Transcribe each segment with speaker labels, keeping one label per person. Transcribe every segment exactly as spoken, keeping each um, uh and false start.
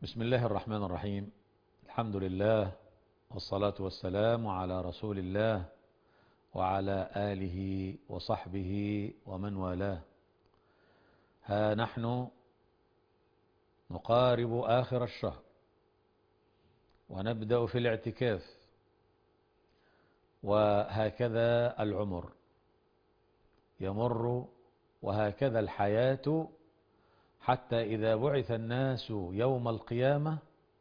Speaker 1: بسم الله الرحمن الرحيم. الحمد لله والصلاة والسلام على رسول الله وعلى آله وصحبه ومن والاه. ها نحن نقارب آخر الشهر ونبدأ في الاعتكاف، وهكذا العمر يمر وهكذا الحياة، حتى إذا بعث الناس يوم القيامة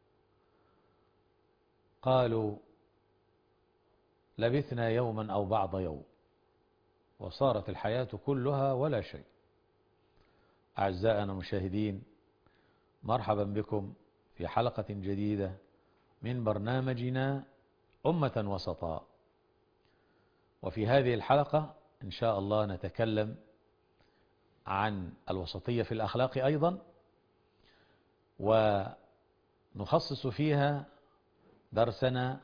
Speaker 1: قالوا لبثنا يوما أو بعض يوم، وصارت الحياة كلها ولا شيء. أعزائنا المشاهدين، مرحبا بكم في حلقة جديدة من برنامجنا أمة وسطاء. وفي هذه الحلقة إن شاء الله نتكلم عن الوسطية في الأخلاق أيضا، ونخصص فيها درسنا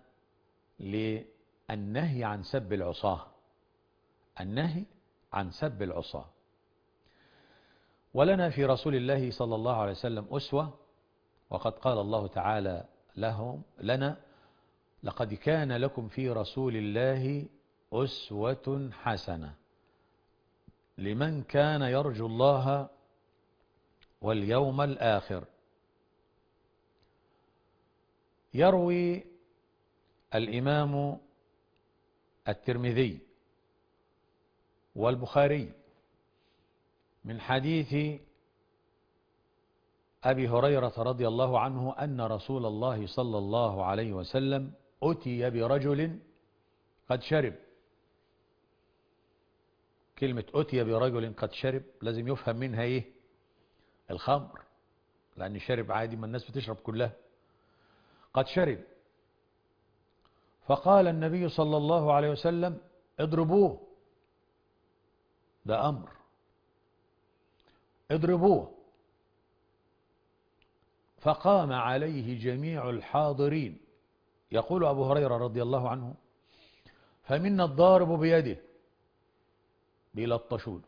Speaker 1: للنهي عن سب العصاة، النهي عن سب العصاة. ولنا في رسول الله صلى الله عليه وسلم أسوة، وقد قال الله تعالى لهم لنا: لقد كان لكم في رسول الله أسوة حسنة لمن كان يرجو الله واليوم الآخر. يروي الإمام الترمذي والبخاري من حديث أبي هريرة رضي الله عنه أن رسول الله صلى الله عليه وسلم أتي برجل قد شرب. كلمة أتي برجل قد شرب لازم يفهم منها إيه؟ الخمر، لأن شرب عادي ما الناس بتشرب كلها. قد شرب، فقال النبي صلى الله عليه وسلم: اضربوه، ده أمر، اضربوه. فقام عليه جميع الحاضرين. يقول أبو هريرة رضي الله عنه: فمنا الضارب بيده بيلطشون،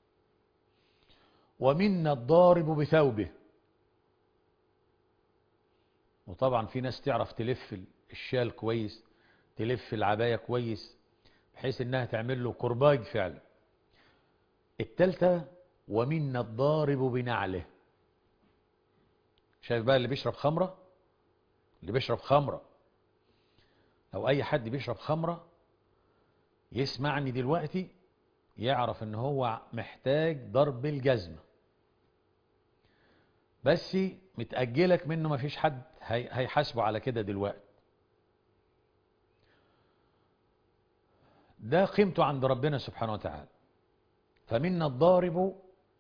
Speaker 1: ومنا الضارب بثوبه. وطبعا في ناس تعرف تلف الشال كويس، تلف العباية كويس، بحيث انها تعمل له كرباج فعلا. التالتة: ومنا الضارب بنعله. شايف بقى اللي بيشرب خمرة، اللي بيشرب خمرة، لو اي حد بيشرب خمرة يسمعني دلوقتي يعرف ان هو محتاج ضرب الجزمة، بس متأجلك منه، مفيش حد هيحاسبه على كده دلوقتي. ده قيمته عند ربنا سبحانه وتعالى. فمنا الضارب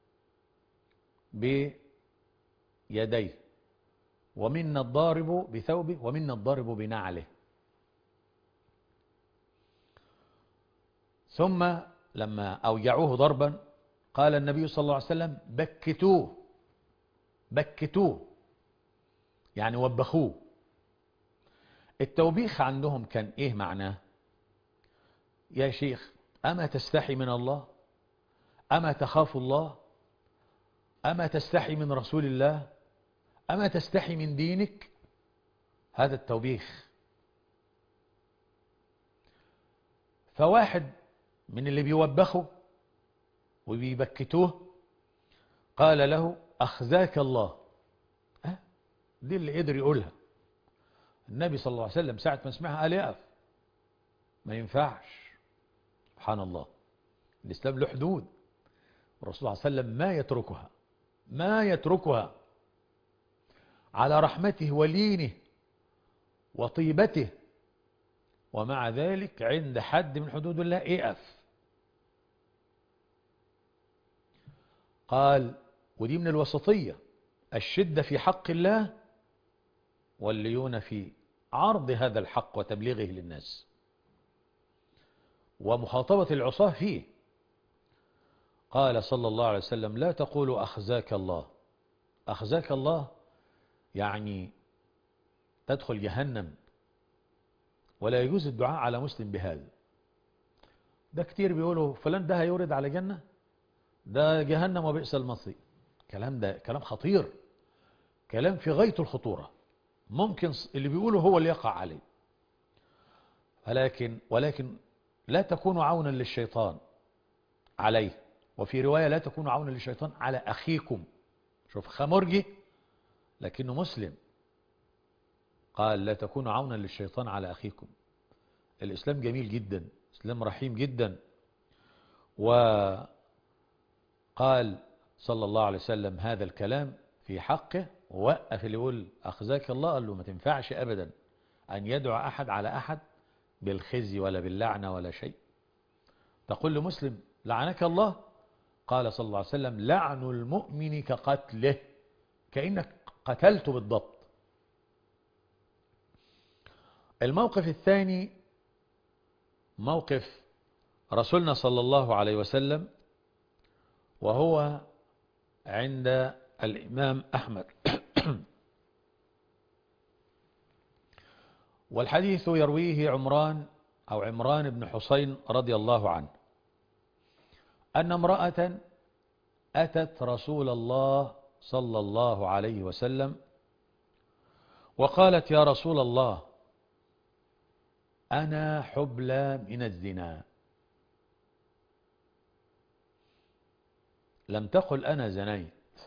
Speaker 1: بيديه، ومنا الضارب بثوبه، ومنا الضارب بنعله. ثم لما أوجعوه ضربا قال النبي صلى الله عليه وسلم: بكتوه، بكتوه يعني وبخوه. التوبيخ عندهم كان ايه معناه؟ يا شيخ، أما تستحي من الله؟ أما تخاف الله؟ أما تستحي من رسول الله؟ أما تستحي من دينك؟ هذا التوبيخ. فواحد من اللي بيوبخوا وبيبكتوه قال له: أخزاك الله. أه؟ دي اللي قدر يقولها. النبي صلى الله عليه وسلم ساعة ما سمعها قال يقف، ما ينفعش. سبحان الله، الإسلام له حدود، والرسول صلى الله عليه وسلم ما يتركها، ما يتركها، على رحمته ولينه وطيبته. ومع ذلك عند حد من حدود الله اقف. قال، ودي من الوسطية: الشدة في حق الله والليون في عرض هذا الحق وتبليغه للناس ومخاطبة العصاة فيه. قال صلى الله عليه وسلم: لا تقولوا أخزاك الله. أخزاك الله يعني تدخل جهنم، ولا يجوز الدعاء على مسلم بهذا. ده كتير بيقولوا فلان ده هيورد على جنة، ده جهنم وبئس المصير. كلام ده كلام خطير، كلام في غاية الخطورة، ممكن اللي بيقوله هو اللي يقع عليه. ولكن ولكن لا تكونوا عونا للشيطان عليه، وفي رواية لا تكونوا عونا للشيطان على أخيكم. شوف خمرجي لكنه مسلم، قال لا تكونوا عونا للشيطان على أخيكم. الإسلام جميل جدا، إسلام رحيم جدا. وقال صلى الله عليه وسلم هذا الكلام في حقه، ووقف اللي يقول أخزاك الله، قال له ما تنفعش أبدا أن يدعو أحد على أحد بالخزي ولا باللعنة ولا شيء. تقول لمسلم لعنك الله، قال صلى الله عليه وسلم لعن المؤمن كقتله، كأنك قتلته بالضبط. الموقف الثاني موقف رسولنا صلى الله عليه وسلم، وهو عند الإمام أحمد. والحديث يرويه عمران أو عمران بن حسين رضي الله عنه، أن امرأة أتت رسول الله صلى الله عليه وسلم وقالت يا رسول الله أنا حبلى من الزنا. لم تقل أنا زنيت،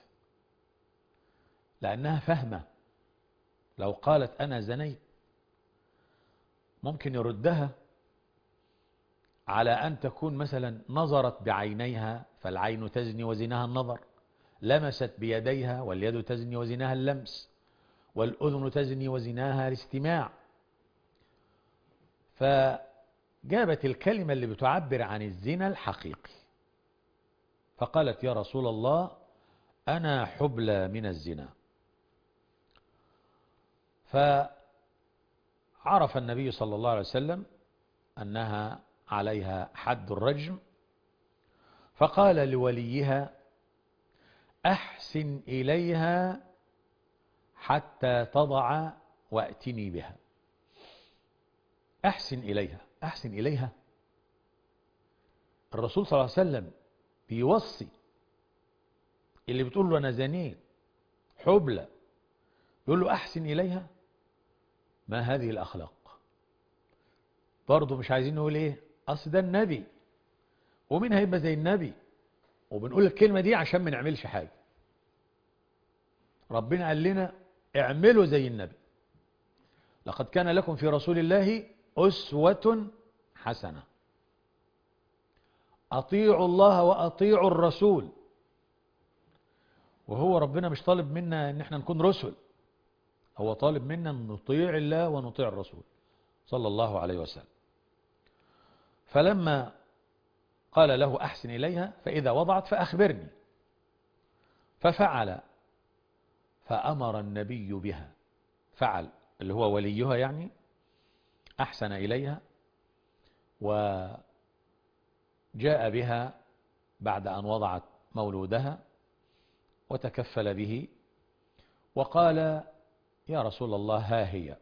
Speaker 1: لأنها فهمة لو قالت أنا زنيت ممكن يردها على أن تكون مثلا نظرت بعينيها، فالعين تزني وزناها النظر، لمست بيديها واليد تزني وزناها اللمس، والأذن تزني وزناها الاستماع. فجابت الكلمة اللي بتعبر عن الزنا الحقيقي، فقالت يا رسول الله أنا حبلى من الزنا. فعرف النبي صلى الله عليه وسلم أنها عليها حد الرجم، فقال لوليها أحسن إليها حتى تضع وأتني بها. أحسن إليها، أحسن إليها. الرسول صلى الله عليه وسلم بيوصي اللي بتقول له أنا زنيت حبلى، يقول له أحسن إليها. ما هذه الأخلاق؟ برضه مش عايزين نقول إيه أصل ده النبي ومين هيبقى زي النبي، وبنقول الكلمة دي عشان ما نعملش حاجة. ربنا قال لنا اعملوا زي النبي، لقد كان لكم في رسول الله أسوة حسنة. أطيعوا الله وأطيعوا الرسول. وهو ربنا مش طالب منا ان احنا نكون رسل، هو طالب منا ان نطيع الله ونطيع الرسول صلى الله عليه وسلم. فلما قال له أحسن إليها فإذا وضعت فأخبرني، ففعل، فأمر النبي بها. فعل اللي هو وليها يعني، أحسن إليها وجاء بها بعد أن وضعت مولودها وتكفل به، وقال يا رسول الله ها هي.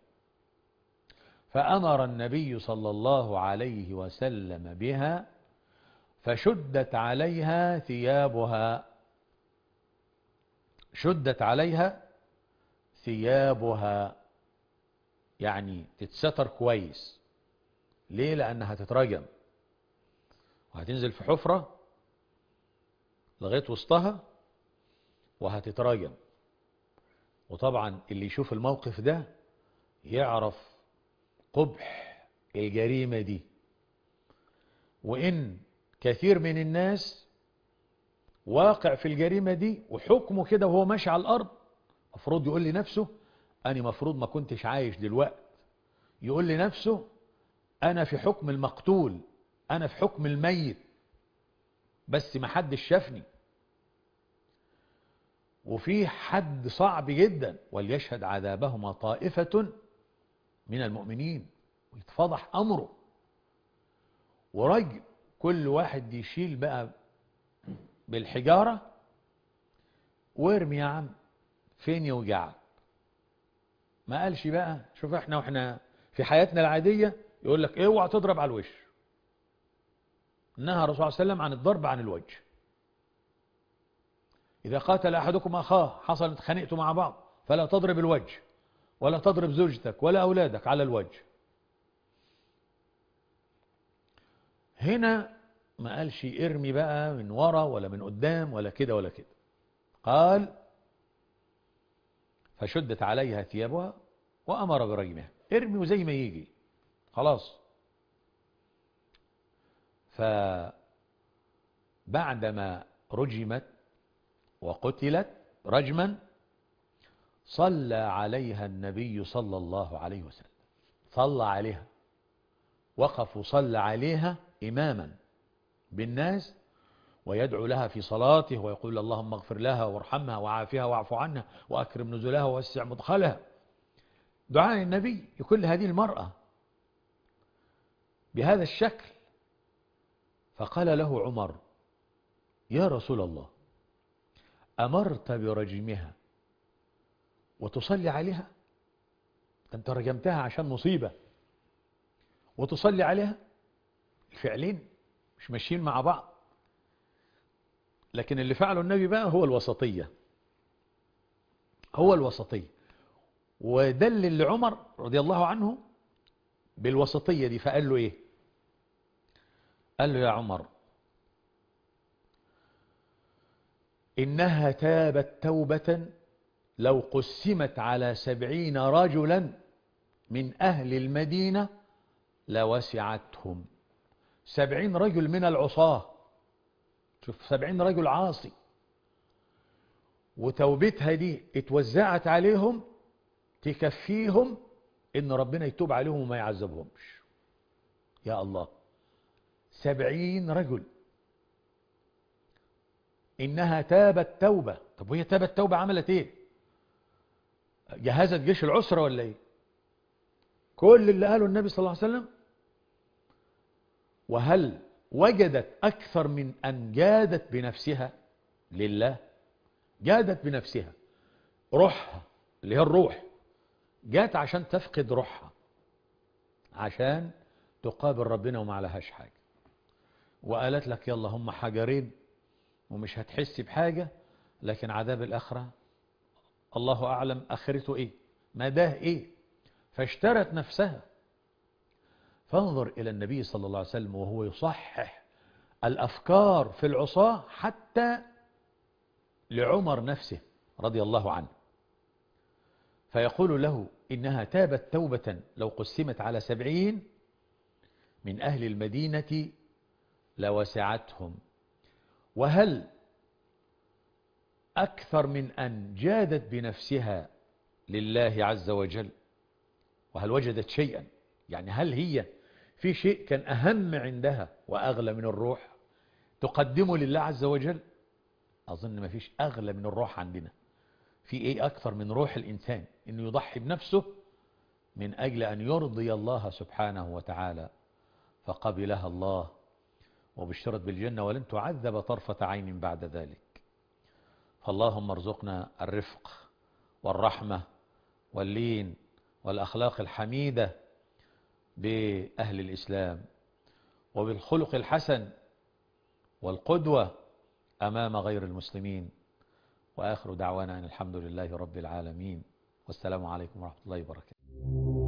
Speaker 1: فأمر النبي صلى الله عليه وسلم بها فشدت عليها ثيابها، شدت عليها ثيابها يعني تتستر كويس. ليه؟ لأنها تترجم وهتنزل في حفرة لغاية وسطها وهتترجم. وطبعا اللي يشوف الموقف ده يعرف قبح الجريمة دي، وإن كثير من الناس واقع في الجريمة دي وحكمه كده وهو ماشي على الأرض مفروض يقول لنفسه أنا مفروض ما كنتش عايش دلوقت، يقول لنفسه أنا في حكم المقتول، أنا في حكم الميت، بس ما حدش شافني. وفي حد صعب جدا، وليشهد عذابهما طائفة من المؤمنين، ويتفضح أمره. ورجل كل واحد يشيل بقى بالحجارة وارمي يا عم فين يوجعك. ما قالش بقى شوف احنا واحنا في حياتنا العادية يقول لك اوعى تضرب على الوش. نهى الرسول صلى الله عليه وسلم عن الضرب عن الوجه. إذا قاتل أحدكم أخاه، حصلت خنقته مع بعض، فلا تضرب الوجه ولا تضرب زوجتك ولا أولادك على الوجه. هنا ما قالش ارمي بقى من ورا ولا من قدام ولا كده ولا كده. قال فشدت عليها ثيابها وأمر برجمها. ارمي وزي ما يجي خلاص. فبعدما رجمت وقتلت رجما صلى عليها النبي صلى الله عليه وسلم. صلى عليها، وقف وصلى عليها إماما بالناس، ويدعو لها في صلاته ويقول اللهم اغفر لها وارحمها وعافها واعف عنها وأكرم نزلها ووسع مدخلها. دعاء النبي لكل هذه المرأة بهذا الشكل. فقال له عمر يا رسول الله أمرت برجمها وتصلي عليها؟ أنت رجمتها عشان مصيبة وتصلي عليها؟ الفعلين مش ماشيين مع بعض. لكن اللي فعله النبي بقى هو الوسطية، هو الوسطية. ودلل لعمر رضي الله عنه بالوسطية دي. فقال له ايه؟ قال له يا عمر إنها تابت توبة لو قسمت على سبعين رجلا من أهل المدينة لوسعتهم. سبعين رجل من العصاة، شوف سبعين رجل عاصي، وتوبتها دي اتوزعت عليهم تكفيهم ان ربنا يتوب عليهم وما يعذبهمش. يا الله، سبعين رجل. انها تابت توبة. طب وهي تابت توبة عملت ايه؟ جهزت جيش العسرة ولا ايه؟ كل اللي قاله النبي صلى الله عليه وسلم. وهل وجدت أكثر من أن جادت بنفسها لله؟ جادت بنفسها، روحها اللي هي الروح جات عشان تفقد روحها، عشان تقابل ربنا وما عليهاش حاجة. وقالت لك يلا هم حجرين ومش هتحس بحاجة، لكن عذاب الآخرة الله أعلم آخرته إيه، مداه إيه. فاشترت نفسها. فانظر إلى النبي صلى الله عليه وسلم وهو يصحح الأفكار في العصاة حتى لعمر نفسه رضي الله عنه. فيقول له إنها تابت توبة لو قسمت على سبعين من أهل المدينة لوسعتهم. وهل أكثر من أن جادت بنفسها لله عز وجل؟ وهل وجدت شيئا؟ يعني هل هي في شيء كان أهم عندها وأغلى من الروح تقدمه لله عز وجل؟ أظن ما فيش أغلى من الروح عندنا. في إيه أكثر من روح الإنسان إنه يضحي بنفسه من أجل أن يرضي الله سبحانه وتعالى؟ فقبلها الله وبشرت بالجنة ولن تعذب طرفة عين بعد ذلك. فاللهم ارزقنا الرفق والرحمة واللين والأخلاق الحميدة بأهل الإسلام، وبالخلق الحسن والقدوة أمام غير المسلمين. وآخر دعوانا أن الحمد لله رب العالمين، والسلام عليكم ورحمة الله وبركاته.